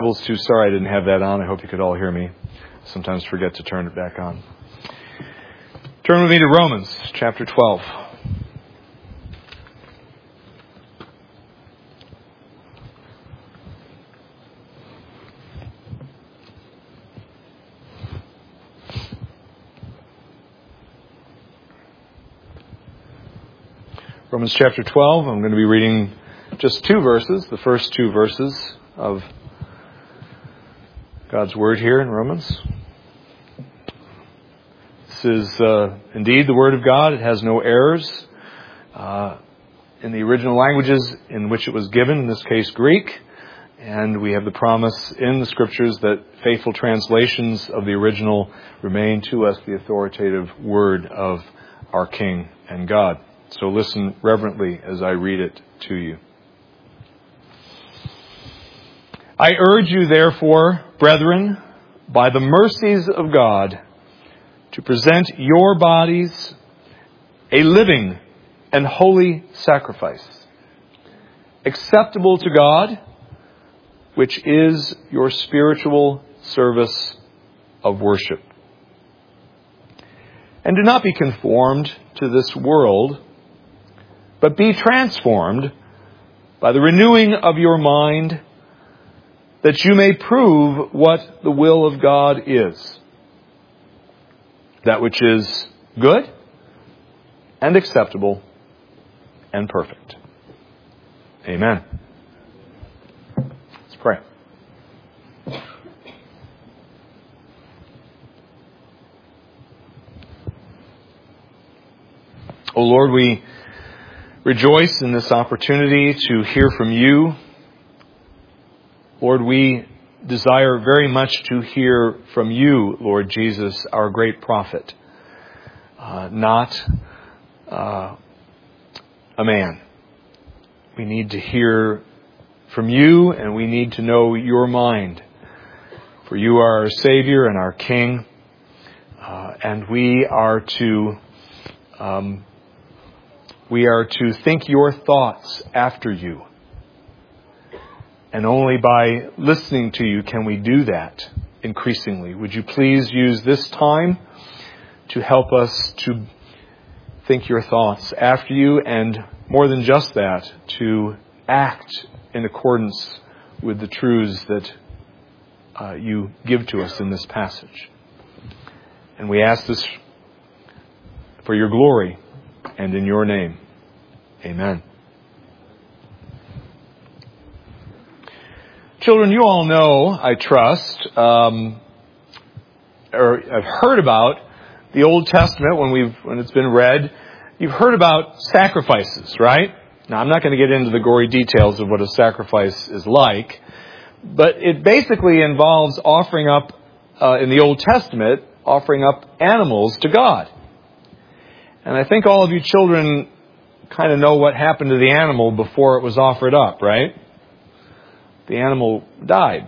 Too sorry I didn't have that on. I hope you could all hear me. Sometimes forget to turn it back on. Turn with me to Romans chapter 12. Romans chapter 12. I'm going to be reading just two verses, the first two verses of God's Word here in Romans. This is indeed the Word of God. It has no errors. In the original languages in which it was given, in this case Greek, and we have the promise in the Scriptures that faithful translations of the original remain to us the authoritative Word of our King and God. So listen reverently as I read it to you. I urge you, therefore, brethren, by the mercies of God, to present your bodies a living and holy sacrifice, acceptable to God, which is your spiritual service of worship. And do not be conformed to this world, but be transformed by the renewing of your mind, that you may prove what the will of God is, that which is good and acceptable and perfect. Amen. Let's pray. O Lord, we rejoice in this opportunity to hear from you. Lord, we desire very much to hear from you, Lord Jesus, our great prophet, not a man. We need to hear from you, and we need to know your mind. For you are our Savior and our King, and we are to think your thoughts after you. And only by listening to you can we do that increasingly. Would you please use this time to help us to think your thoughts after you, and more than just that, to act in accordance with the truths that you give to us in this passage. And we ask this for your glory and in your name. Amen. Children, you all know, I trust, or have heard about the Old Testament when it's been read. You've heard about sacrifices, right? Now, I'm not going to get into the gory details of what a sacrifice is like, but it basically involves offering up, in the Old Testament, offering up animals to God. And I think all of you children kind of know what happened to the animal before it was offered up, right? The animal died.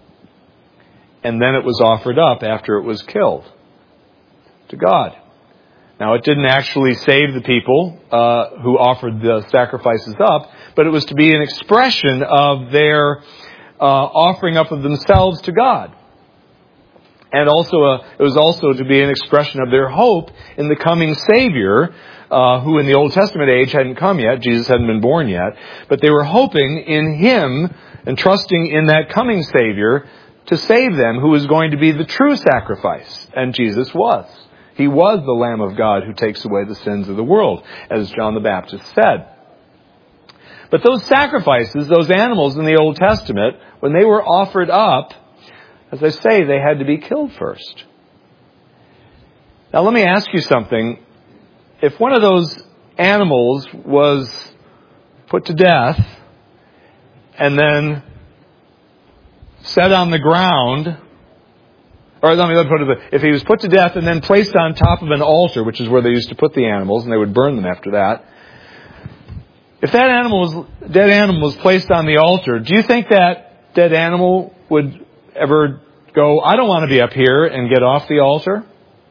And then it was offered up after it was killed to God. Now, it didn't actually save the people who offered the sacrifices up, but it was to be an expression of their offering up of themselves to God. And also, it was also to be an expression of their hope in the coming Savior, who in the Old Testament age hadn't come yet. Jesus hadn't been born yet. But they were hoping in Him and trusting in that coming Savior to save them, who was going to be the true sacrifice. And Jesus was. He was the Lamb of God who takes away the sins of the world, as John the Baptist said. But those sacrifices, those animals in the Old Testament, when they were offered up, as I say, they had to be killed first. Now let me ask you something. If one of those animals was put to death and then set on the ground, or let me put it this way, if he was put to death and then placed on top of an altar, which is where they used to put the animals, and they would burn them after that, if that dead animal was placed on the altar, do you think that dead animal would ever go, I don't want to be up here, and get off the altar?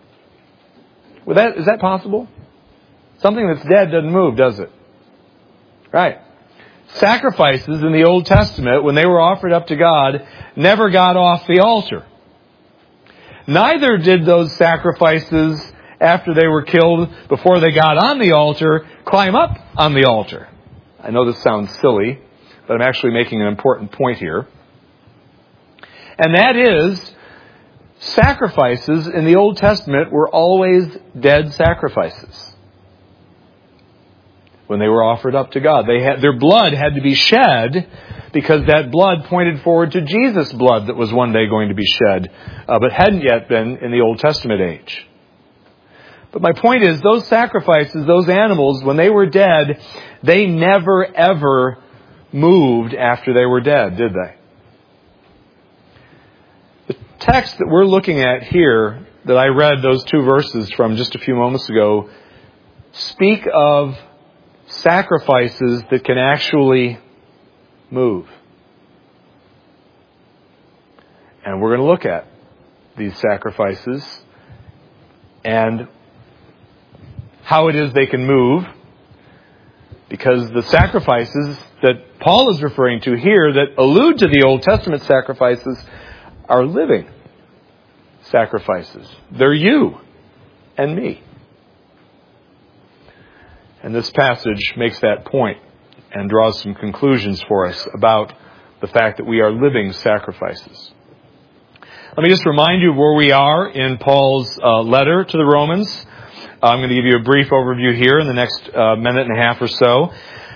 Is that possible? Something that's dead doesn't move, does it? Right. sacrifices in the Old Testament, when they were offered up to God, never got off the altar. Neither did those sacrifices, after they were killed, before they got on the altar, climb up on the altar. I know this sounds silly, but I'm actually making an important point here. And that is, sacrifices in the Old Testament were always dead sacrifices when they were offered up to God. Their blood had to be shed because that blood pointed forward to Jesus' blood that was one day going to be shed, but hadn't yet been in the Old Testament age. But my point is, those sacrifices, those animals, when they were dead, they never ever moved after they were dead, did they? The text that we're looking at here, that I read those 2 verses from just a few moments ago, speak of sacrifices that can actually move. And we're going to look at these sacrifices and how it is they can move, because the sacrifices that Paul is referring to here that allude to the Old Testament sacrifices are living sacrifices. They're you and me. And this passage makes that point and draws some conclusions for us about the fact that we are living sacrifices. Let me just remind you of where we are in Paul's letter to the Romans. I'm going to give you a brief overview here in the next minute and a half or so.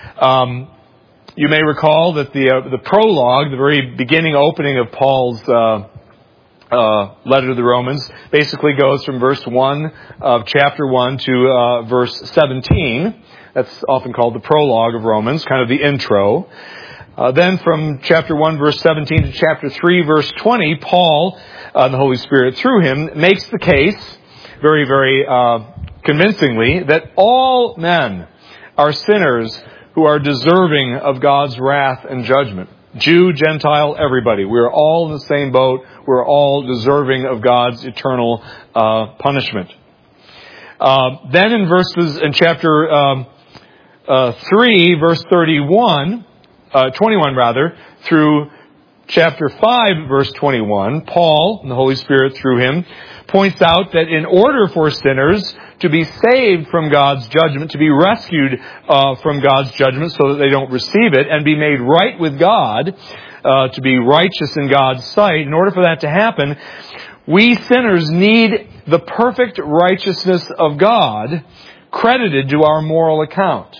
You may recall that the prologue, the very beginning opening of Paul's letter to the Romans, basically goes from verse 1 of chapter 1 to verse 17. That's often called the prologue of Romans, kind of the intro. Then from chapter 1, verse 17 to chapter 3, verse 20, Paul, the Holy Spirit through him, makes the case very, very convincingly that all men are sinners who are deserving of God's wrath and judgment. Jew, Gentile, everybody. We're all in the same boat. We're all deserving of God's eternal punishment. Then in chapter 3, verse 21 through chapter 5, verse 21, Paul, and the Holy Spirit through him, points out that in order for sinners to be saved from God's judgment, to be rescued from God's judgment so that they don't receive it, and be made right with God, to be righteous in God's sight, in order for that to happen, we sinners need the perfect righteousness of God credited to our moral account.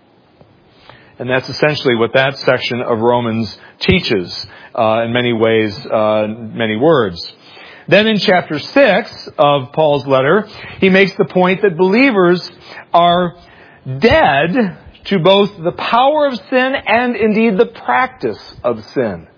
And that's essentially what that section of Romans teaches in many ways, many words. Then in chapter 6 of Paul's letter, he makes the point that believers are dead to both the power of sin and indeed the practice of sin.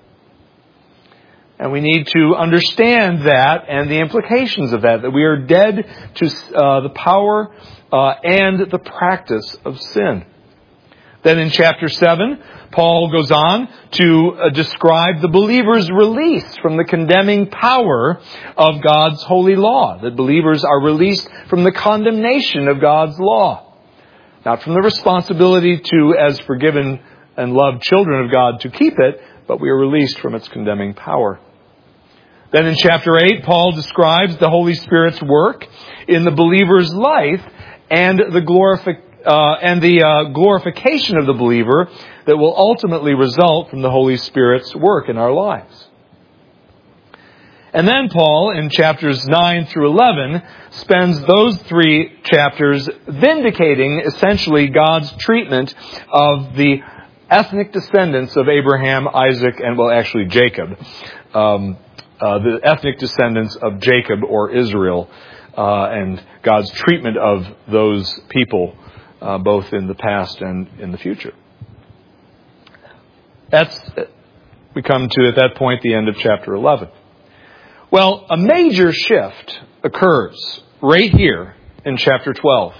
And we need to understand that and the implications of that we are dead to the power and the practice of sin. Then in chapter 7, Paul goes on to describe the believer's release from the condemning power of God's holy law. That believers are released from the condemnation of God's law. Not from the responsibility to, as forgiven and loved children of God, to keep it, but we are released from its condemning power. Then in chapter 8, Paul describes the Holy Spirit's work in the believer's life and the glorification of the believer that will ultimately result from the Holy Spirit's work in our lives. And then Paul, in chapters 9 through 11, spends those 3 chapters vindicating essentially God's treatment of the ethnic descendants of Abraham, Isaac, and Jacob. The ethnic descendants of Jacob or Israel, and God's treatment of those people, both in the past and in the future. We come to, at that point, the end of chapter 11. Well, a major shift occurs right here in chapter 12.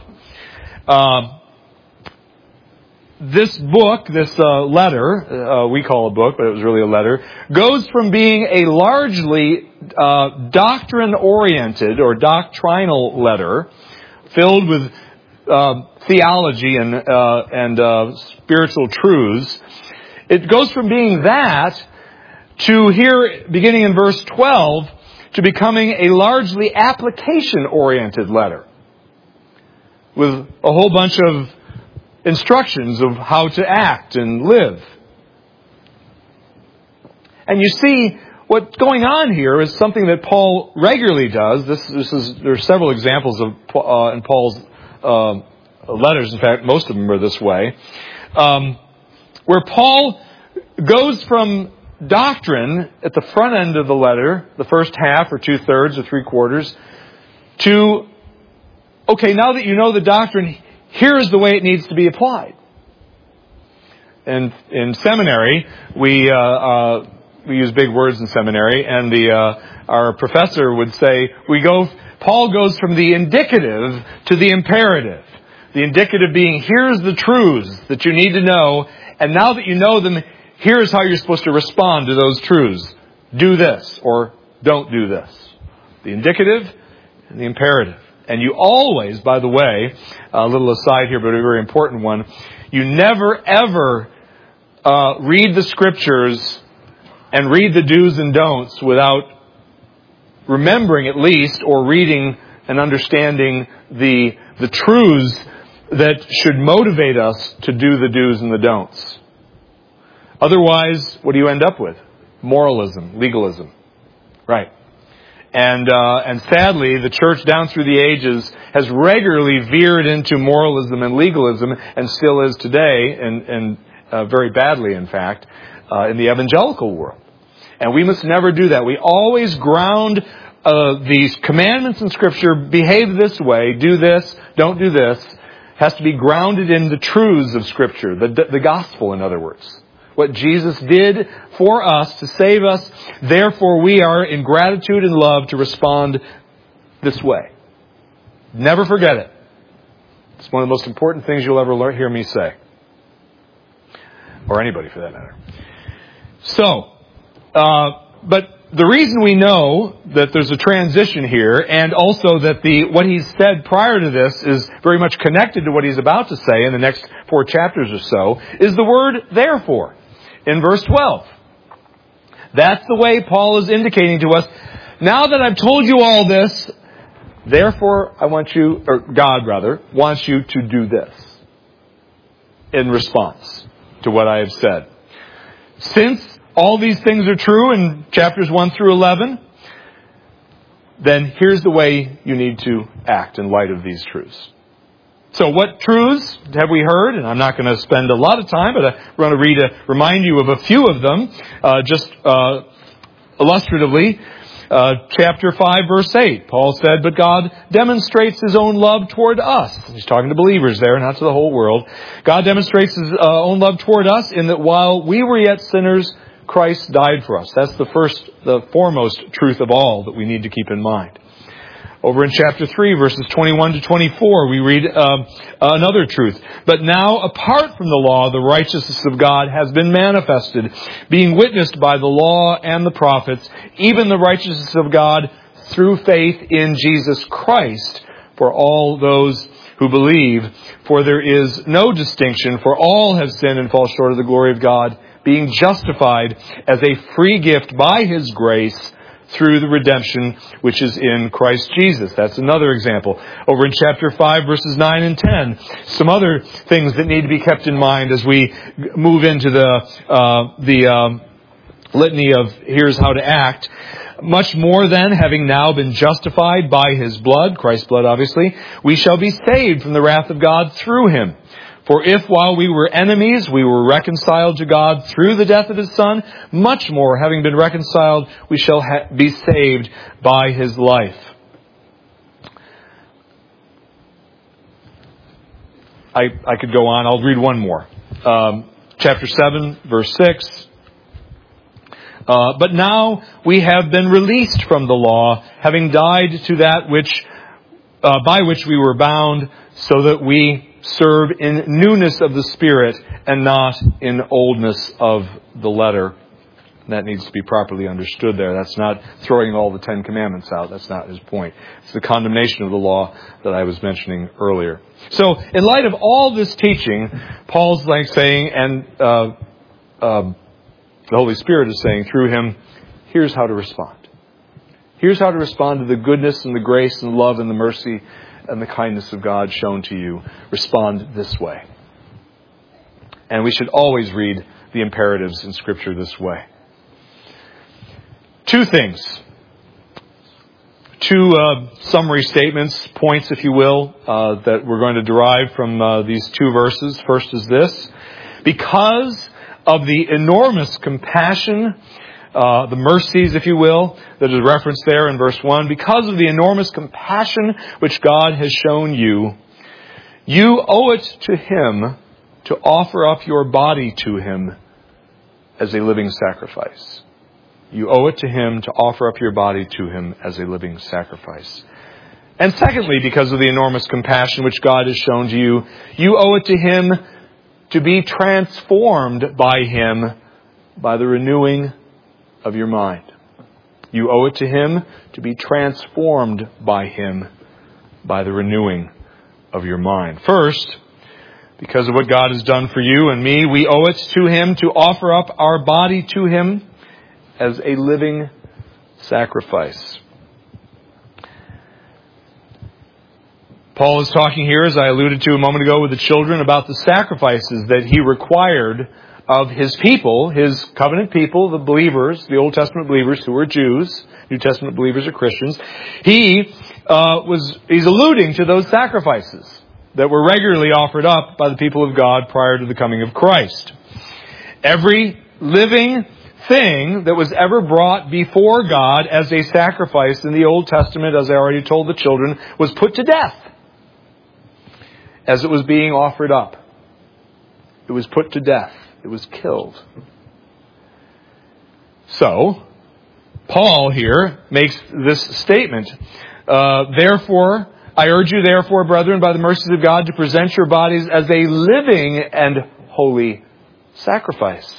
This book, this letter, we call a book, but it was really a letter, goes from being a largely doctrine-oriented or doctrinal letter filled with theology and spiritual truths. It goes from being that to here, beginning in verse 12, to becoming a largely application-oriented letter with a whole bunch of instructions of how to act and live. And you see, what's going on here is something that Paul regularly does. There are several examples of in Paul's letters. In fact, most of them are this way, where Paul goes from doctrine at the front end of the letter, the first half or 2/3 or 3/4, to, okay, now that you know the doctrine, here is the way it needs to be applied. And in seminary, we use big words in seminary, and our professor would say, Paul goes from the indicative to the imperative. The indicative being, here's the truths that you need to know, and now that you know them, here's how you're supposed to respond to those truths. Do this, or don't do this. The indicative and the imperative. And you always, by the way, a little aside here, but a very important one, you never ever read the Scriptures and read the do's and don'ts without remembering at least, or reading and understanding the truths that should motivate us to do the do's and the don'ts. Otherwise, what do you end up with? Moralism, legalism. Right. And sadly, the church down through the ages has regularly veered into moralism and legalism, and still is today, and very badly, in fact, in the evangelical world. And we must never do that. We always ground these commandments in Scripture, behave this way, do this, don't do this, has to be grounded in the truths of Scripture, the gospel, in other words. What Jesus did for us to save us, therefore we are in gratitude and love to respond this way. Never forget it. It's one of the most important things you'll ever hear me say. Or anybody for that matter. So, but the reason we know that there's a transition here, and also that what he's said prior to this is very much connected to what he's about to say in the next 4 chapters or so, is the word therefore in verse 12. That's the way Paul is indicating to us, now that I've told you all this, therefore I want you, or God rather, wants you to do this in response to what I have said. Since all these things are true in chapters 1 through 11, then here's the way you need to act in light of these truths. So what truths have we heard? And I'm not going to spend a lot of time, but I want to remind you of a few of them, just illustratively. Chapter 5, verse 8, Paul said, but God demonstrates His own love toward us. He's talking to believers there, not to the whole world. God demonstrates His own love toward us in that while we were yet sinners, Christ died for us. That's the foremost truth of all that we need to keep in mind. Over in chapter 3, verses 21 to 24, we read another truth. But now, apart from the law, the righteousness of God has been manifested, being witnessed by the law and the prophets, even the righteousness of God through faith in Jesus Christ for all those who believe. For there is no distinction, for all have sinned and fall short of the glory of God, being justified as a free gift by His grace through the redemption which is in Christ Jesus. That's another example. Over in chapter 5, verses 9 and 10, some other things that need to be kept in mind as we move into the litany of here's how to act. Much more then, having now been justified by His blood, Christ's blood obviously, we shall be saved from the wrath of God through Him. For if while we were enemies, we were reconciled to God through the death of His Son, much more, having been reconciled, we shall be saved by His life. I could go on. I'll read one more. Chapter 7, verse 6. But now we have been released from the law, having died to that which by which we were bound, so that we serve in newness of the Spirit and not in oldness of the letter. And that needs to be properly understood there. That's not throwing all the 10 Commandments out. That's not his point. It's the condemnation of the law that I was mentioning earlier. So, in light of all this teaching, Paul's saying, and the Holy Spirit is saying through him, here's how to respond. Here's how to respond to the goodness and the grace and the love and the mercy and the kindness of God shown to you. Respond this way. And we should always read the imperatives in Scripture this way. Two things. Two summary statements, points, if you will, that we're going to derive from these two verses. First is this. Because of the enormous compassion, the mercies, if you will, that is referenced there in verse 1, because of the enormous compassion which God has shown you, you owe it to Him to offer up your body to Him as a living sacrifice. You owe it to Him to offer up your body to Him as a living sacrifice. And secondly, because of the enormous compassion which God has shown to you, you owe it to Him to be transformed by Him by the renewing of your mind. You owe it to Him to be transformed by Him by the renewing of your mind. First, because of what God has done for you and me, we owe it to Him to offer up our body to Him as a living sacrifice. Paul is talking here, as I alluded to a moment ago with the children, about the sacrifices that he required of his people, his covenant people, the believers, the Old Testament believers who were Jews. New Testament believers are Christians. He's alluding to those sacrifices that were regularly offered up by the people of God prior to the coming of Christ. Every living thing that was ever brought before God as a sacrifice in the Old Testament, as I already told the children, was put to death as it was being offered up. It was put to death. It was killed. So, Paul here makes this statement. Therefore, I urge you, therefore, brethren, by the mercies of God, to present your bodies as a living and holy sacrifice.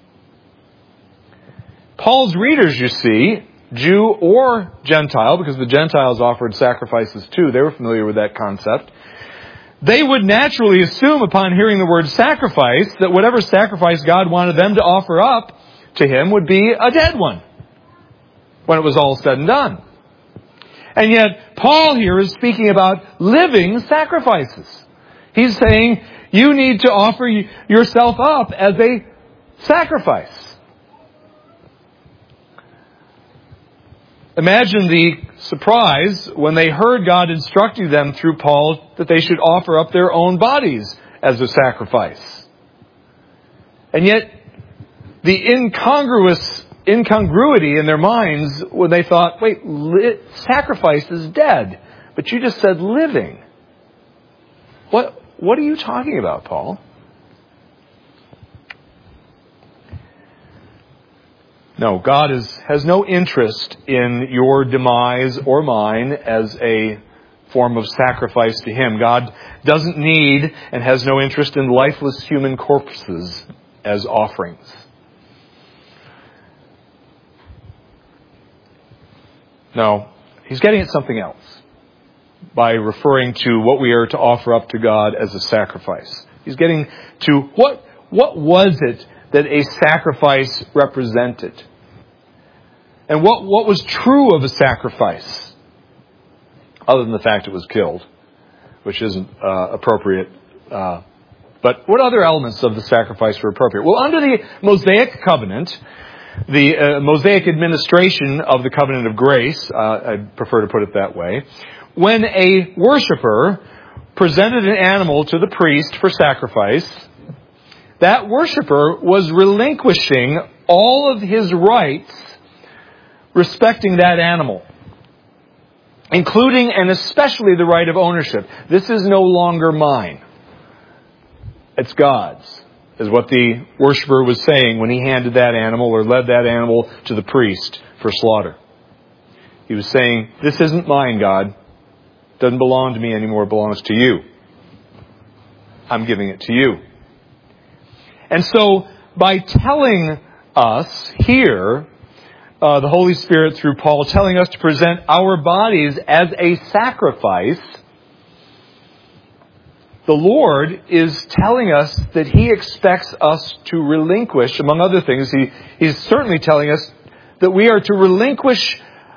Paul's readers, you see, Jew or Gentile, because the Gentiles offered sacrifices too, they were familiar with that concept. They would naturally assume upon hearing the word sacrifice that whatever sacrifice God wanted them to offer up to Him would be a dead one when it was all said and done. And yet, Paul here is speaking about living sacrifices. He's saying, you need to offer yourself up as a sacrifice. Imagine the surprise when they heard God instructing them through Paul that they should offer up their own bodies as a sacrifice. And yet, the incongruity in their minds when they thought, wait, sacrifice is dead, but you just said living. What are you talking about, Paul? No, God has no interest in your demise or mine as a form of sacrifice to Him. God doesn't need and has no interest in lifeless human corpses as offerings. No, He's getting at something else by referring to what we are to offer up to God as a sacrifice. He's getting to what was it that a sacrifice represented? And what was true of a sacrifice? Other than the fact it was killed, which isn't appropriate. But what other elements of the sacrifice were appropriate? Well, under the Mosaic covenant, the Mosaic administration of the covenant of grace, I prefer to put it that way, when a worshiper presented an animal to the priest for sacrifice, that worshiper was relinquishing all of his rights respecting that animal, including and especially the right of ownership. This is no longer mine. It's God's, is what the worshiper was saying when he handed that animal or led that animal to the priest for slaughter. He was saying, this isn't mine, God. It doesn't belong to me anymore. It belongs to you. I'm giving it to you. And so, by telling us here, the Holy Spirit through Paul telling us to present our bodies as a sacrifice, the Lord is telling us that He expects us to relinquish, among other things, He's certainly telling us that we are to relinquish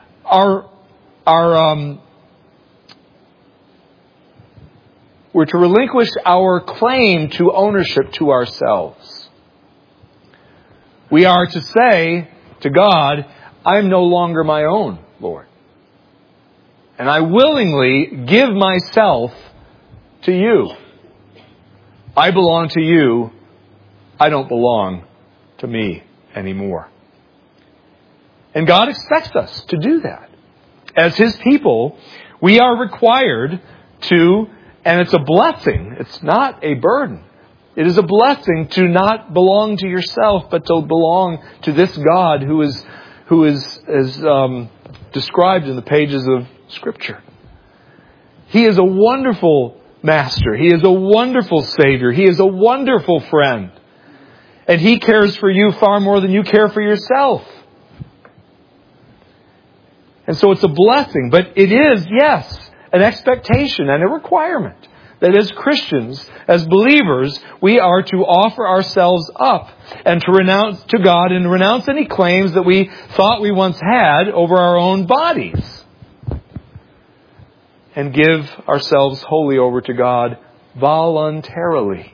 we're to relinquish our claim to ownership to ourselves. We are to say to God, I'm no longer my own, Lord. And I willingly give myself to you. I belong to you. I don't belong to me anymore. And God expects us to do that. As His people, we are required to, and it's a blessing, it's not a burden. It is a blessing to not belong to yourself, but to belong to this God who is described in the pages of Scripture. He is a wonderful Master. He is a wonderful Savior. He is a wonderful friend. And He cares for you far more than you care for yourself. And so it's a blessing, but it is, yes, an expectation and a requirement that as Christians, as believers, we are to offer ourselves up and to renounce to God and renounce any claims that we thought we once had over our own bodies. And give ourselves wholly over to God voluntarily.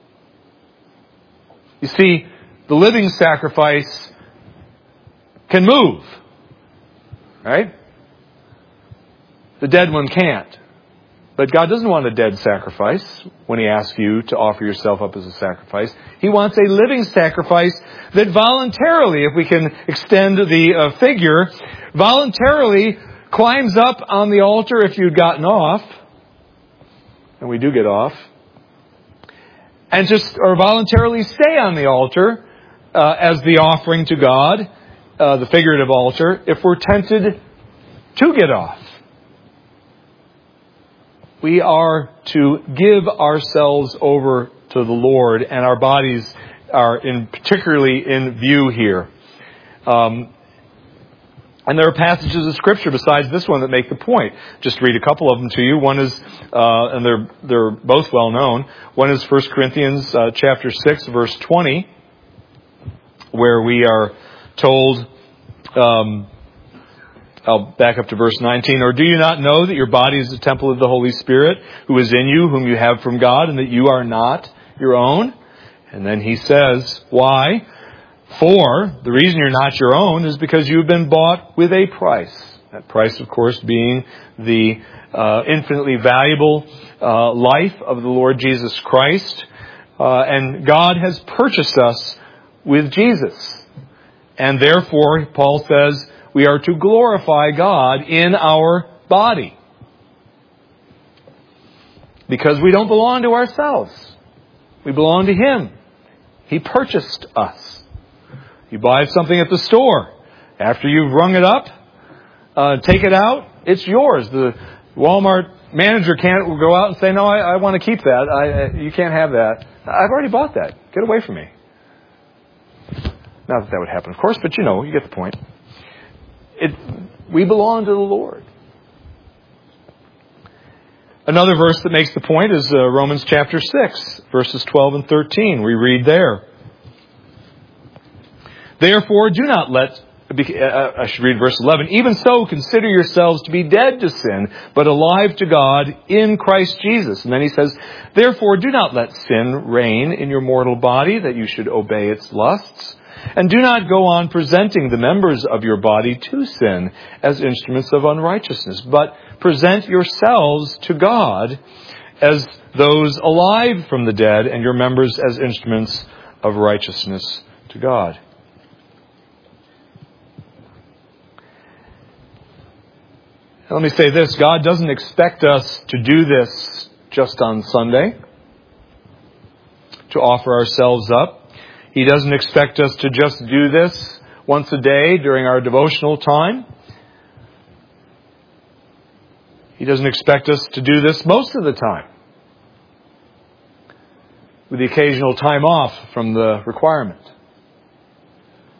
You see, the living sacrifice can move. Right? The dead one can't. But God doesn't want a dead sacrifice when He asks you to offer yourself up as a sacrifice. He wants a living sacrifice that voluntarily, if we can extend the figure, voluntarily climbs up on the altar if you'd gotten off, and we do get off, and or voluntarily stay on the altar as the offering to God, the figurative altar, if we're tempted to get off. We are to give ourselves over to the Lord, and our bodies are particularly in view here. And there are passages of Scripture besides this one that make the point. Just read a couple of them to you. One is, and they're both well known. One is 1 Corinthians chapter 6, verse 20, where we are told, I'll back up to verse 19. Or do you not know that your body is the temple of the Holy Spirit, who is in you, whom you have from God, and that you are not your own? And then he says, why? For the reason you're not your own is because you've been bought with a price. That price, of course, being the infinitely valuable life of the Lord Jesus Christ. And God has purchased us with Jesus. And therefore, Paul says, we are to glorify God in our body. Because we don't belong to ourselves. We belong to Him. He purchased us. You buy something at the store. After you've rung it up, take it out, it's yours. The Walmart manager can't go out and say, no, I want to keep that. You can't have that. I've already bought that. Get away from me. Not that would happen, of course, but you get the point. We belong to the Lord. Another verse that makes the point is Romans chapter 6, verses 12 and 13. We read there. Therefore, do not I should read verse 11. Even so, consider yourselves to be dead to sin, but alive to God in Christ Jesus. And then he says, therefore, do not let sin reign in your mortal body, that you should obey its lusts. And do not go on presenting the members of your body to sin as instruments of unrighteousness, but present yourselves to God as those alive from the dead, and your members as instruments of righteousness to God. Let me say this. God doesn't expect us to do this just on Sunday, to offer ourselves up. He doesn't expect us to just do this once a day during our devotional time. He doesn't expect us to do this most of the time, with the occasional time off from the requirement.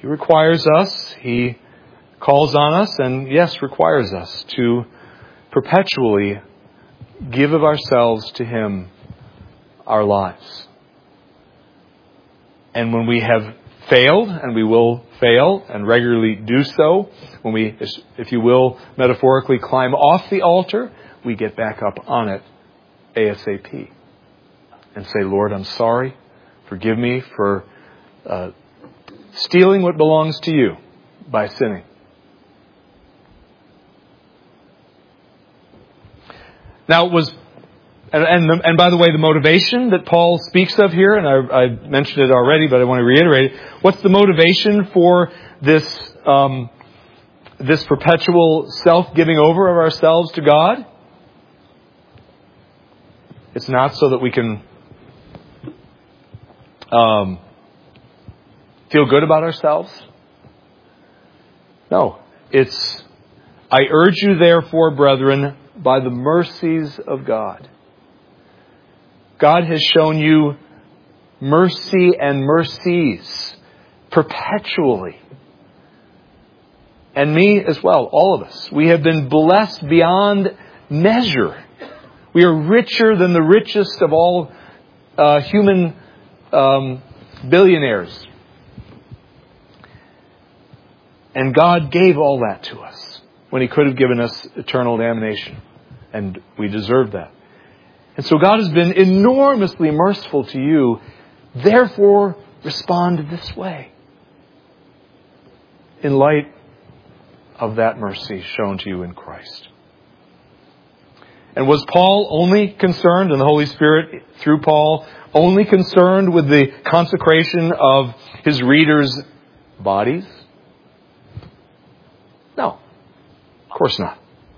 He requires us, He calls on us, and yes, requires us to perpetually give of ourselves to Him, our lives. And when we have failed, and we will fail and regularly do so, when we, if you will, metaphorically climb off the altar, we get back up on it ASAP and say, Lord, I'm sorry. Forgive me for stealing what belongs to you by sinning. Now, and by the way, the motivation that Paul speaks of here, and I mentioned it already, but I want to reiterate it. What's the motivation for this perpetual self-giving over of ourselves to God? It's not so that we can feel good about ourselves. No, it's, I urge you therefore, brethren, by the mercies of God. God has shown you mercy and mercies perpetually. And me as well, all of us. We have been blessed beyond measure. We are richer than the richest of all human billionaires. And God gave all that to us when He could have given us eternal damnation. And we deserve that. And so God has been enormously merciful to you. Therefore, respond this way. In light of that mercy shown to you in Christ. And was Paul only concerned, and the Holy Spirit through Paul, only concerned with the consecration of his readers' bodies? No, of course not.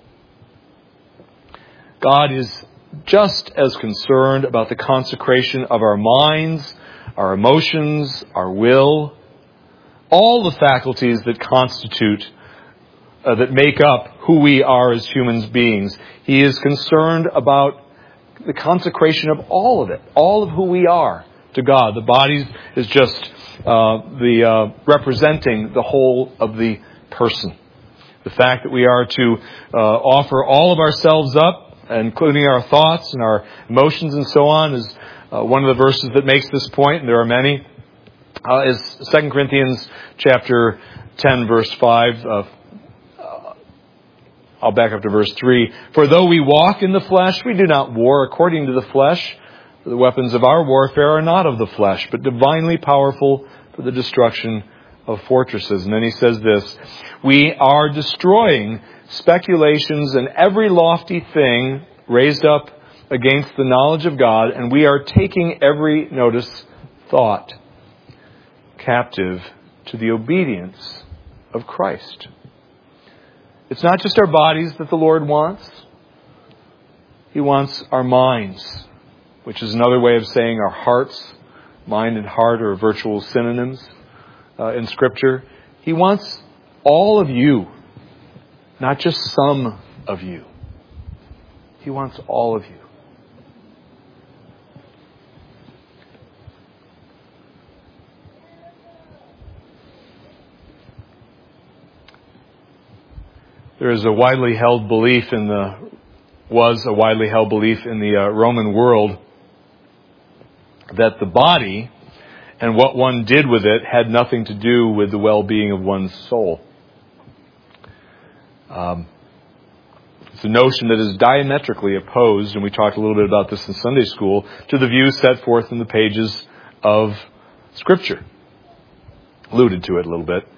God is just as concerned about the consecration of our minds, our emotions, our will, all the faculties that constitute, that make up who we are as human beings. He is concerned about the consecration of all of it, all of who we are to God. The body is just representing the whole of the person. The fact that we are to offer all of ourselves up, including our thoughts and our emotions and so on, is one of the verses that makes this point, and there are many, is 2 Corinthians chapter 10, verse 5. I'll back up to verse 3. For though we walk in the flesh, we do not war according to the flesh. For the weapons of our warfare are not of the flesh, but divinely powerful for the destruction of fortresses. And then he says this, we are destroying speculations and every lofty thing raised up against the knowledge of God, and we are taking every, notice, thought captive to the obedience of Christ. It's not just our bodies that the Lord wants. He wants our minds, which is another way of saying our hearts. Mind and heart are virtual synonyms in Scripture. He wants all of you, not just some of you. He wants all of you. There is a widely held belief was a widely held belief in the Roman world that the body and what one did with it had nothing to do with the well-being of one's soul. It's a notion that is diametrically opposed, and we talked a little bit about this in Sunday school, to the views set forth in the pages of Scripture. Alluded to it a little bit.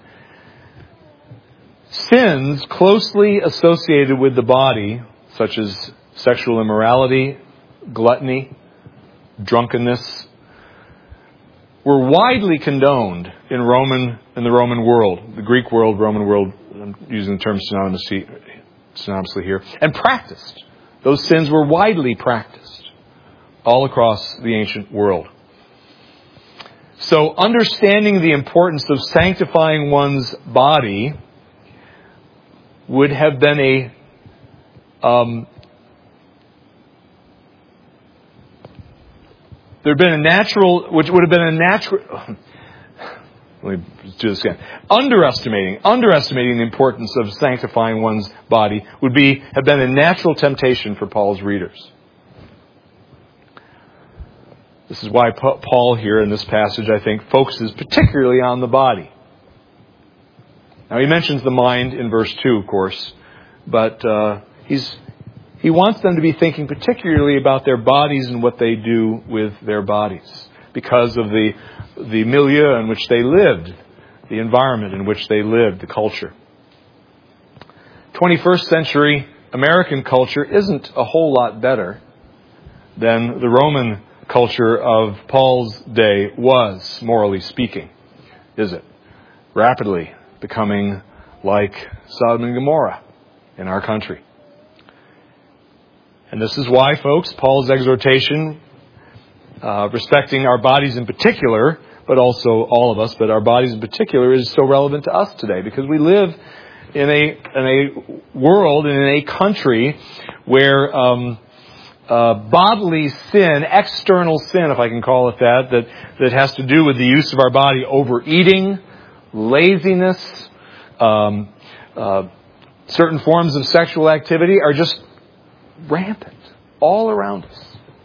Sins closely associated with the body, such as sexual immorality, gluttony, drunkenness, were widely condoned in the Roman world, the Greek world, Roman world. I'm using the term synonymously here, and practiced. Those sins were widely practiced all across the ancient world. So, understanding the importance of sanctifying one's body would have been Let me do this again. Underestimating the importance of sanctifying one's body would have been a natural temptation for Paul's readers. This is why Paul here in this passage, I think, focuses particularly on the body. Now, he mentions the mind in verse 2, of course, but he wants them to be thinking particularly about their bodies and what they do with their bodies because of the milieu in which they lived, the environment in which they lived, the culture. 21st century American culture isn't a whole lot better than the Roman culture of Paul's day was, morally speaking, is it? Rapidly becoming like Sodom and Gomorrah in our country. And this is why, folks, Paul's exhortation, respecting our bodies in particular, but also all of us, but our bodies in particular, is so relevant to us today, because we live in a world and in a country where bodily sin, external sin, if I can call it that has to do with the use of our body, overeating, laziness, certain forms of sexual activity are just rampant all around us.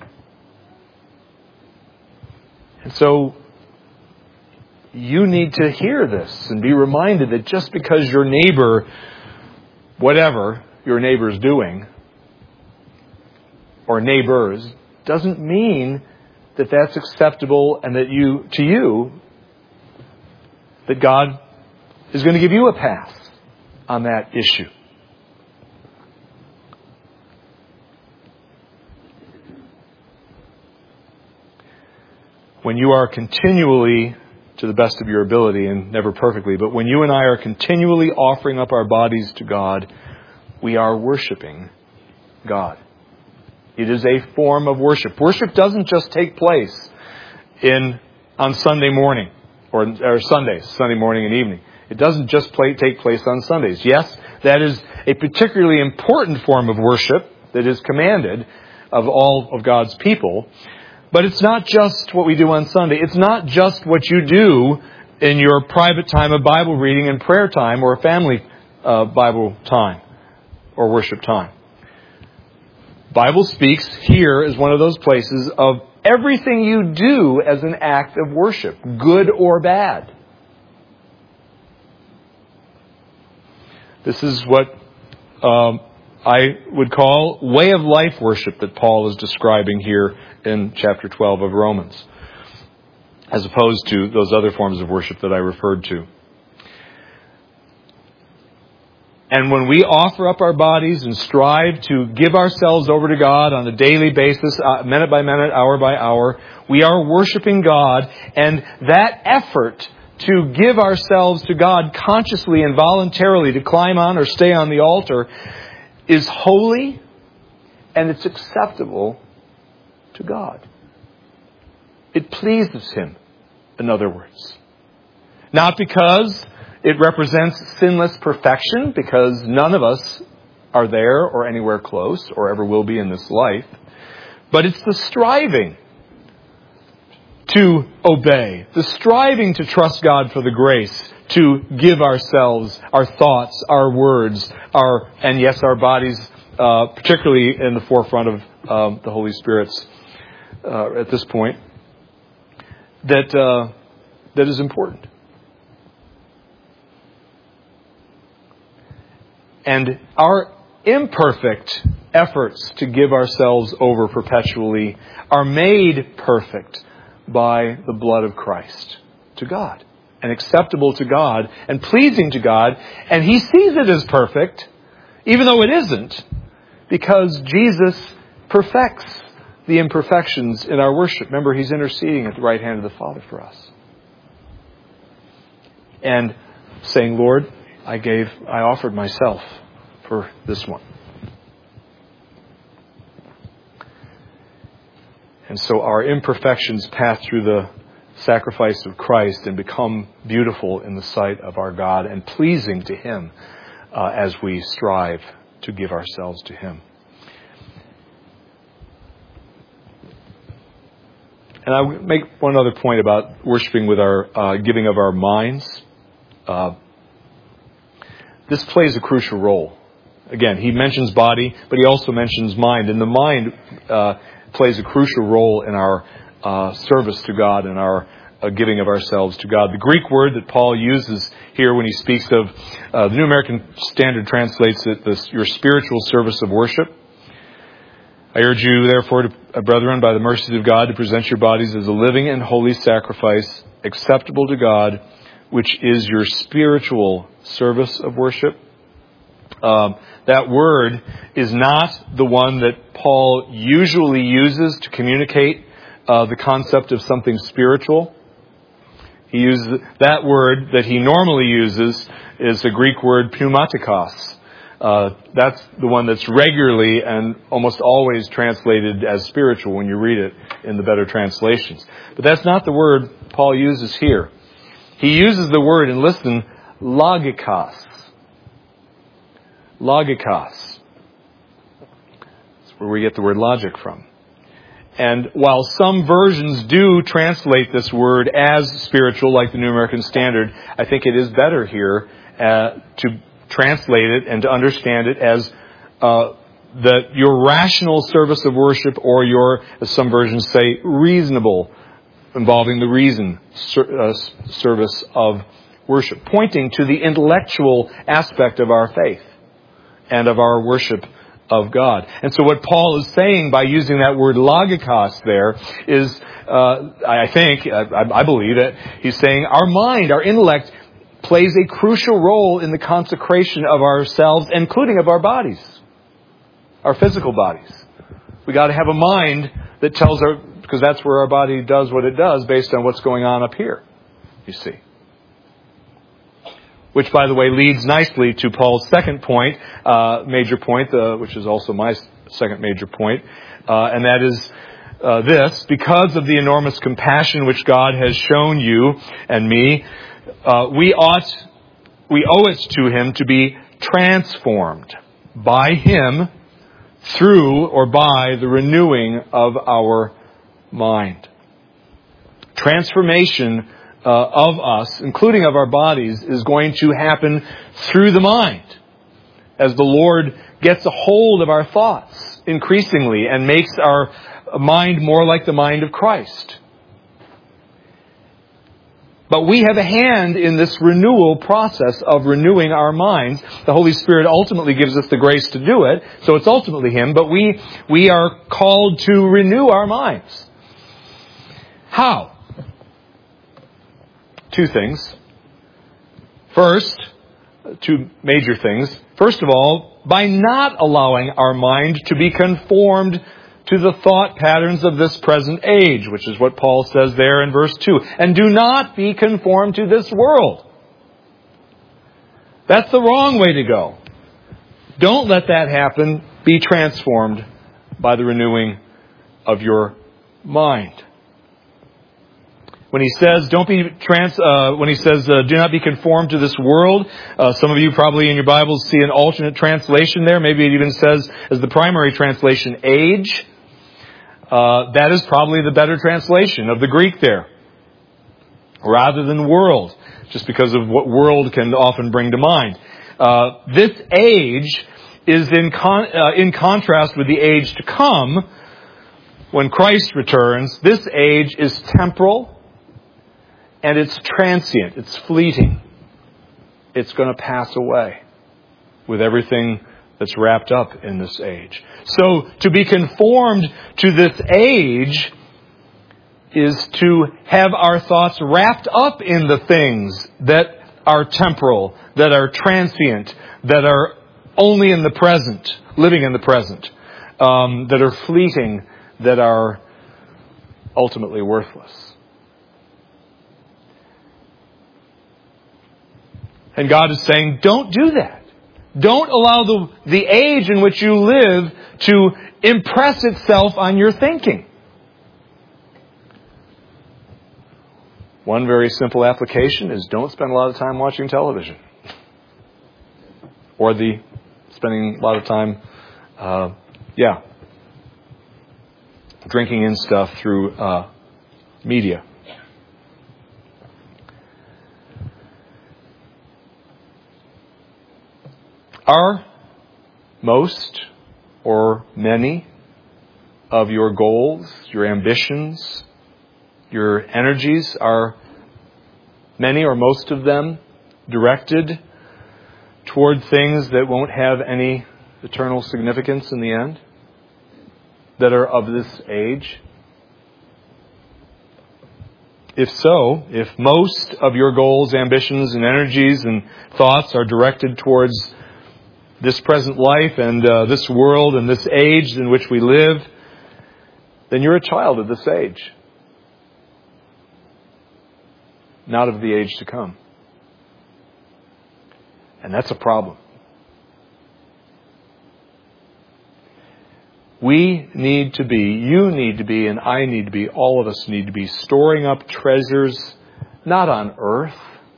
And so you need to hear this and be reminded that just because your neighbor, whatever your neighbor is doing, or neighbors, doesn't mean that that's acceptable and that that God is going to give you a pass on that issue. When you are continually, to the best of your ability and never perfectly, but when you and I are continually offering up our bodies to God, we are worshiping God. It is a form of worship. Worship doesn't just take place on Sunday morning or Sundays, Sunday morning and evening. It doesn't just take place on Sundays. Yes, that is a particularly important form of worship that is commanded of all of God's people. But it's not just what we do on Sunday. It's not just what you do in your private time of Bible reading and prayer time or family Bible time or worship time. Bible speaks here as one of those places of everything you do as an act of worship, good or bad. This is what I would call way of life worship that Paul is describing here in chapter 12 of Romans, as opposed to those other forms of worship that I referred to. And when we offer up our bodies and strive to give ourselves over to God on a daily basis, minute by minute, hour by hour, we are worshiping God. And that effort to give ourselves to God consciously and voluntarily, to climb on or stay on the altar, is holy and it's acceptable to God. It pleases Him, in other words. Not because it represents sinless perfection, because none of us are there or anywhere close or ever will be in this life. But it's the striving to obey, the striving to trust God for the grace to give ourselves, our thoughts, our words, and yes, our bodies, particularly in the forefront of the Holy Spirit's at this point, that is important. And our imperfect efforts to give ourselves over perpetually are made perfect by the blood of Christ to God, and acceptable to God, and pleasing to God. And He sees it as perfect, even though it isn't, because Jesus perfects the imperfections in our worship. Remember, He's interceding at the right hand of the Father for us. And saying, Lord, I offered myself for this one. And so our imperfections pass through the sacrifice of Christ and become beautiful in the sight of our God and pleasing to Him as we strive to give ourselves to Him. And I'll make one other point about worshiping with our giving of our minds. This plays a crucial role. Again, he mentions body, but he also mentions mind. And the mind plays a crucial role in our service to God and our giving of ourselves to God. The Greek word that Paul uses here when he speaks of, the New American Standard translates it, your spiritual service of worship. I urge you, therefore, brethren, by the mercies of God, to present your bodies as a living and holy sacrifice, acceptable to God, which is your spiritual service of worship. That word is not the one that Paul usually uses to communicate the concept of something spiritual. He uses that word that he normally uses is the Greek word pneumatikos. That's the one that's regularly and almost always translated as spiritual when you read it in the better translations. But that's not the word Paul uses here. He uses the word, and listen, logikos. Logikos. That's where we get the word logic from. And while some versions do translate this word as spiritual, like the New American Standard, I think it is better here to translate it and to understand it as your rational service of worship, or your, as some versions say, reasonable, involving the reason service of worship, pointing to the intellectual aspect of our faith and of our worship of God. And so what Paul is saying by using that word logikos there is, I believe that he's saying our mind, our intellect, plays a crucial role in the consecration of ourselves, including of our bodies, our physical bodies. We got to have a mind that tells because that's where our body does what it does based on what's going on up here, you see. Which, by the way, leads nicely to Paul's second point, major point, which is also my second major point, and that is this: because of the enormous compassion which God has shown you and me, we owe it to Him to be transformed by Him through or by the renewing of our mind. Transformation of us, including of our bodies, is going to happen through the mind as the Lord gets a hold of our thoughts increasingly and makes our mind more like the mind of Christ. But we have a hand in this renewal process of renewing our minds. The Holy Spirit ultimately gives us the grace to do it, so it's ultimately Him, but we are called to renew our minds. How? Two things. First, two major things. First of all, by not allowing our mind to be conformed to the thought patterns of this present age, which is what Paul says there in verse 2. And do not be conformed to this world. That's the wrong way to go. Don't let that happen. Be transformed by the renewing of your mind. When he says, do not be conformed to this world, some of you probably in your Bibles see an alternate translation there. Maybe it even says, as the primary translation, age. That is probably the better translation of the Greek there, rather than world, just because of what world can often bring to mind. This age is in contrast with the age to come, when Christ returns. This age is temporal. And it's transient. It's fleeting. It's going to pass away with everything that's wrapped up in this age. So to be conformed to this age is to have our thoughts wrapped up in the things that are temporal, that are transient, that are only in the present, living in the present, that are fleeting, that are ultimately worthless. And God is saying, don't do that. Don't allow the age in which you live to impress itself on your thinking. One very simple application is don't spend a lot of time watching television. Or spending a lot of time, drinking in stuff through media. Are most or many of your goals, your ambitions, your energies, are many or most of them directed toward things that won't have any eternal significance in the end, that are of this age? If so, if most of your goals, ambitions, and energies and thoughts are directed towards this present life and this world and this age in which we live, then you're a child of this age, not of the age to come. And that's a problem. We need to be, you need to be, and I need to be, all of us need to be storing up treasures not on earth.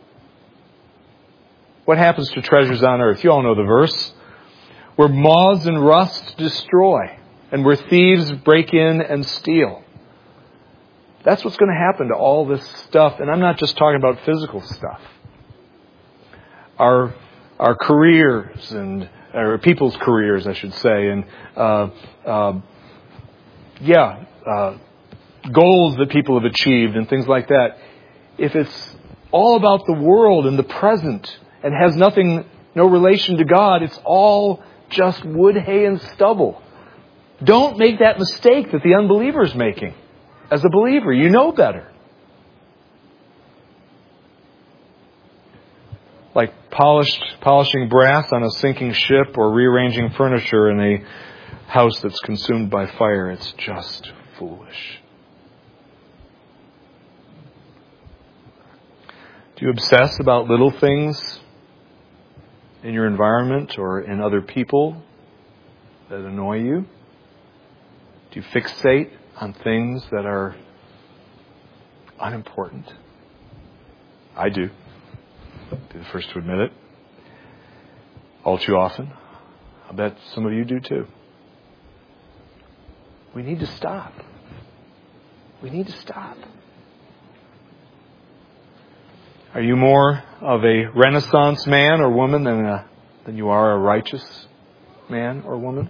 What happens to treasures on earth? You all know the verse. Where moths and rust destroy, and where thieves break in and steal. That's what's going to happen to all this stuff. And I'm not just talking about physical stuff. Our careers or people's careers, I should say, and goals that people have achieved and things like that. If it's all about the world and the present and has no relation to God, it's all just wood, hay, and stubble. Don't make that mistake that the unbeliever is making. As a believer, you know better. Like polishing brass on a sinking ship or rearranging furniture in a house that's consumed by fire. It's just foolish. Do you obsess about little things in your environment or in other people that annoy you? Do you fixate on things that are unimportant? I do. I'll be the first to admit it. All too often. I bet some of you do too. We need to stop. We need to stop. Are you more of a Renaissance man or woman than you are a righteous man or woman?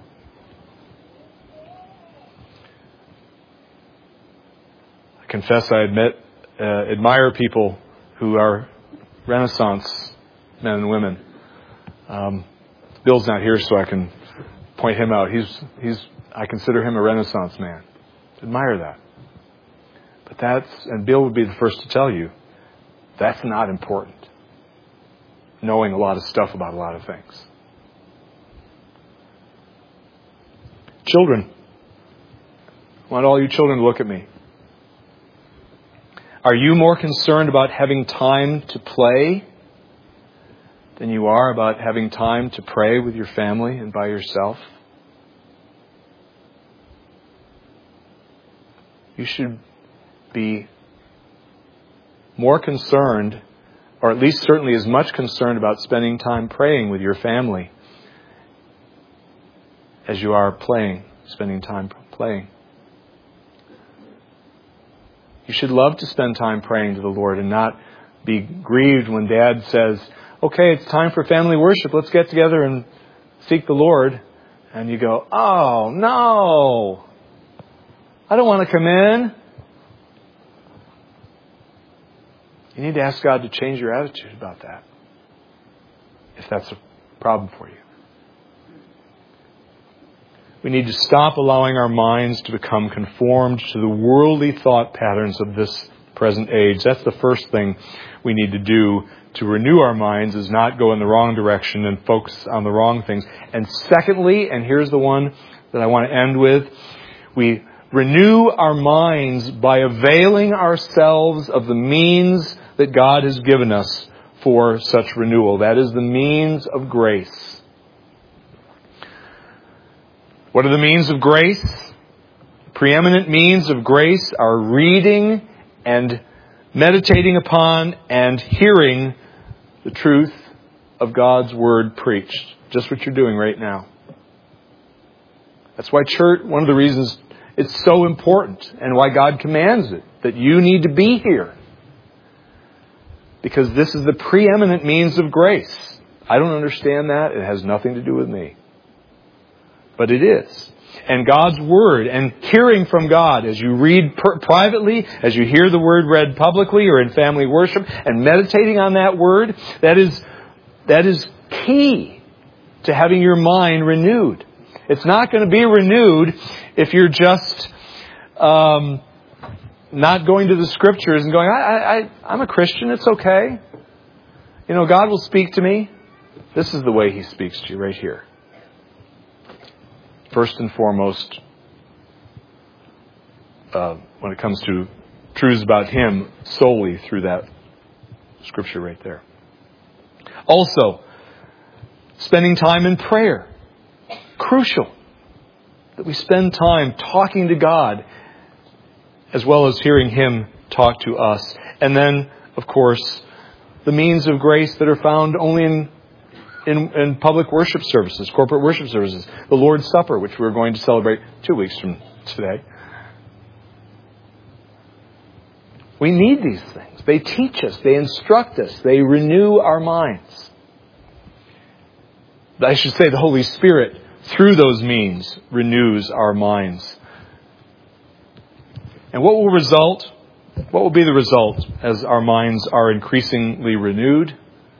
I confess I admire people who are Renaissance men and women. Bill's not here, so I can point him out. I consider him a Renaissance man. Admire that. But and Bill would be the first to tell you, that's not important. Knowing a lot of stuff about a lot of things. Children. I want all you children to look at me. Are you more concerned about having time to play than you are about having time to pray with your family and by yourself? You should be more concerned, or at least certainly as much concerned about spending time praying with your family as you are spending time playing. You should love to spend time praying to the Lord and not be grieved when Dad says, okay, it's time for family worship. Let's get together and seek the Lord. And you go, oh, no, I don't want to come in. You need to ask God to change your attitude about that, if that's a problem for you. We need to stop allowing our minds to become conformed to the worldly thought patterns of this present age. That's the first thing we need to do to renew our minds, is not go in the wrong direction and focus on the wrong things. And secondly, and here's the one that I want to end with, we renew our minds by availing ourselves of the means that God has given us for such renewal. That is the means of grace. What are the means of grace? Preeminent means of grace are reading and meditating upon and hearing the truth of God's Word preached. Just what you're doing right now. That's why church, one of the reasons it's so important and why God commands it, that you need to be here. Because this is the preeminent means of grace. I don't understand that. It has nothing to do with me. But it is. And God's Word and hearing from God as you read privately, as you hear the Word read publicly or in family worship, and meditating on that Word, that is key to having your mind renewed. It's not going to be renewed if you're just not going to the Scriptures and going, I'm a Christian, it's okay. God will speak to me. This is the way He speaks to you right here. First and foremost, when it comes to truths about Him, solely through that Scripture right there. Also, spending time in prayer. Crucial that we spend time talking to God as well as hearing Him talk to us. And then, of course, the means of grace that are found only in public worship services, corporate worship services. The Lord's Supper, which we're going to celebrate 2 weeks from today. We need these things. They teach us. They instruct us. They renew our minds. I should say the Holy Spirit, through those means, renews our minds. And what will result? What will be the result as our minds are increasingly renewed?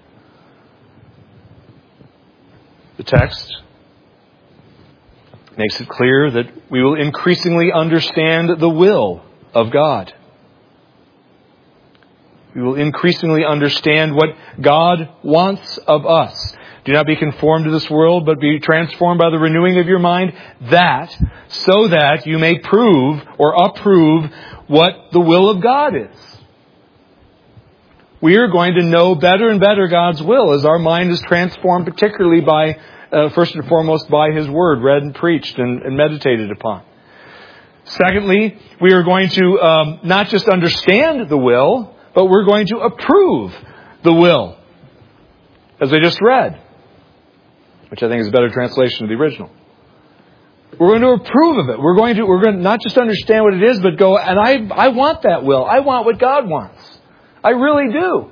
The text makes it clear that we will increasingly understand the will of God. We will increasingly understand what God wants of us. Do not be conformed to this world, but be transformed by the renewing of your mind, so that you may prove or approve what the will of God is. We are going to know better and better God's will as our mind is transformed, particularly by, first and foremost, by His Word, read and preached and meditated upon. Secondly, we are going to not just understand the will, but we're going to approve the will, as I just read, which I think is a better translation of the original. We're going to approve of it. We're going to not just understand what it is, but go, and I want that will. I want what God wants. I really do.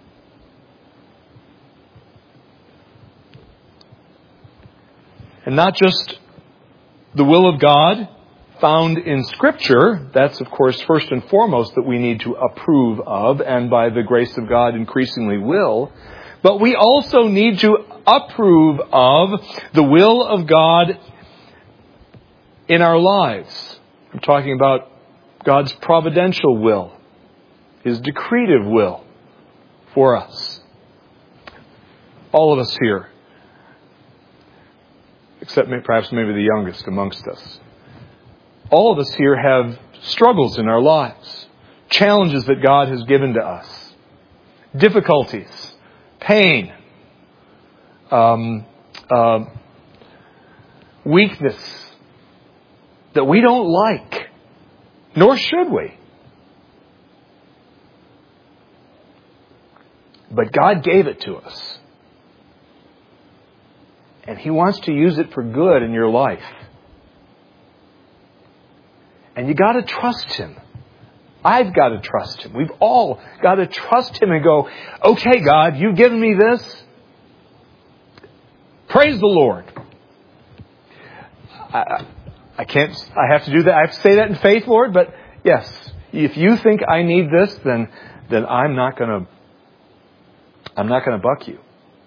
And not just the will of God found in Scripture. That's, of course, first and foremost that we need to approve of, and by the grace of God increasingly will. But we also need to approve of the will of God in our lives. I'm talking about God's providential will, His decretive will for us. All of us here, except perhaps maybe the youngest amongst us. All of us here have struggles in our lives, challenges that God has given to us, difficulties, pain, weakness that we don't like, nor should we. But God gave it to us. And He wants to use it for good in your life. And you got to trust Him. I've got to trust Him. We've all got to trust Him and go, okay, God, you've given me this. Praise the Lord. I have to do that. I have to say that in faith, Lord. But yes, if you think I need this, then I'm not going to buck you.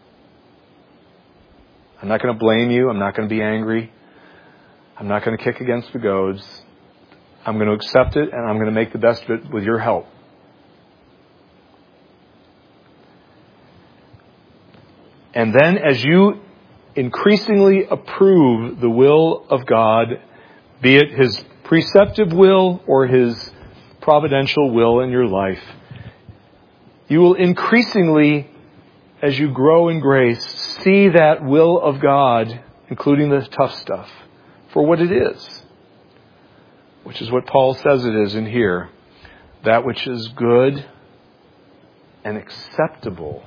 I'm not going to blame you. I'm not going to be angry. I'm not going to kick against the goads. I'm going to accept it, and I'm going to make the best of it with your help. And then as you increasingly approve the will of God, be it His preceptive will or His providential will in your life, you will increasingly, as you grow in grace, see that will of God, including the tough stuff, for what it is. Which is what Paul says it is in here. That which is good and acceptable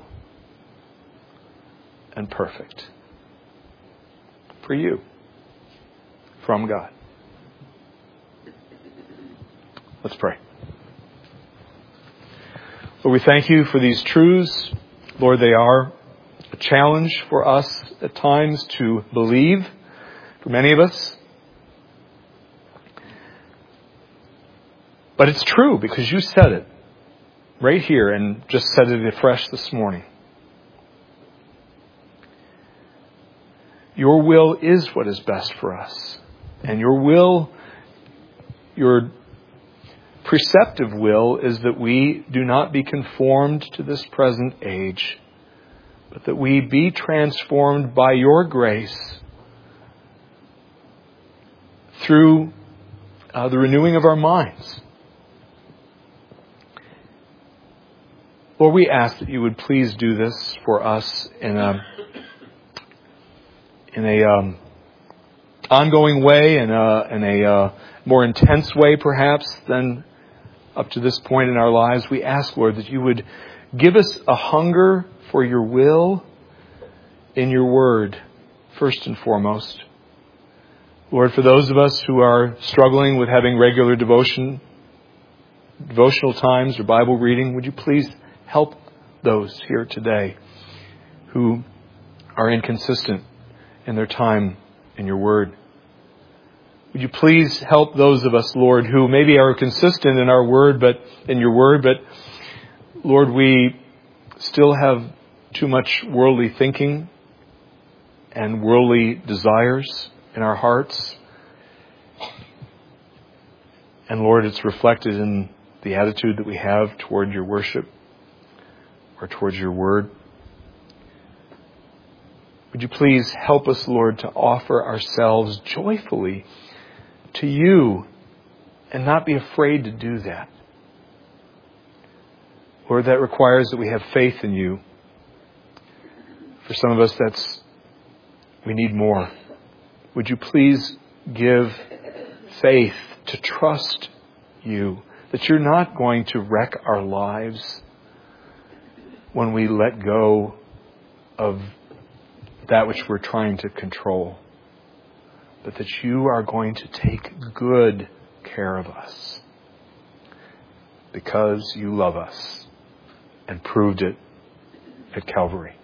and perfect. For you. From God. Let's pray. Lord, we thank you for these truths. Lord, they are a challenge for us at times to believe, for many of us. But it's true because you said it right here and just said it afresh this morning. Your will is what is best for us. And your will, your preceptive will, is that we do not be conformed to this present age, but that we be transformed by your grace through the renewing of our minds. Lord, we ask that you would please do this for us in a ongoing way, in a more intense way perhaps than up to this point in our lives. We ask, Lord, that you would give us a hunger for your will in your word, first and foremost. Lord, for those of us who are struggling with having regular devotional times or Bible reading, would you please help those here today who are inconsistent in their time in your word. Would you please help those of us, Lord, who maybe are consistent in our word, but in your word, but Lord, we still have too much worldly thinking and worldly desires in our hearts. And Lord, it's reflected in the attitude that we have toward your worship or towards your word. Would you please help us, Lord, to offer ourselves joyfully to you and not be afraid to do that. Lord, that requires that we have faith in you. For some of us, we need more. Would you please give faith to trust you, that you're not going to wreck our lives when we let go of that which we're trying to control, but that you are going to take good care of us because you love us and proved it at Calvary.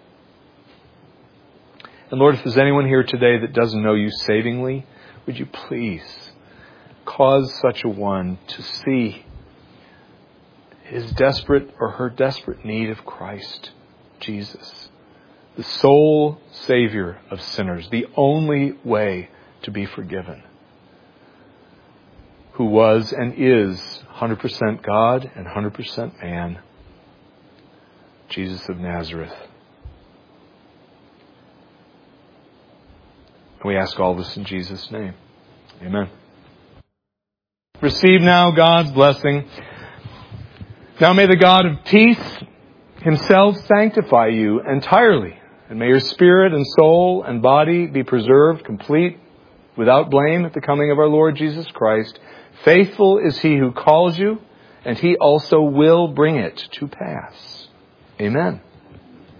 And Lord, if there's anyone here today that doesn't know you savingly, would you please cause such a one to see his desperate or her desperate need of Christ, Jesus, the sole Savior of sinners, the only way to be forgiven, who was and is 100% God and 100% man, Jesus of Nazareth. And we ask all this in Jesus' name. Amen. Receive now God's blessing. Now may the God of peace himself sanctify you entirely, and may your spirit and soul and body be preserved complete, without blame at the coming of our Lord Jesus Christ. Faithful is he who calls you, and he also will bring it to pass. Amen.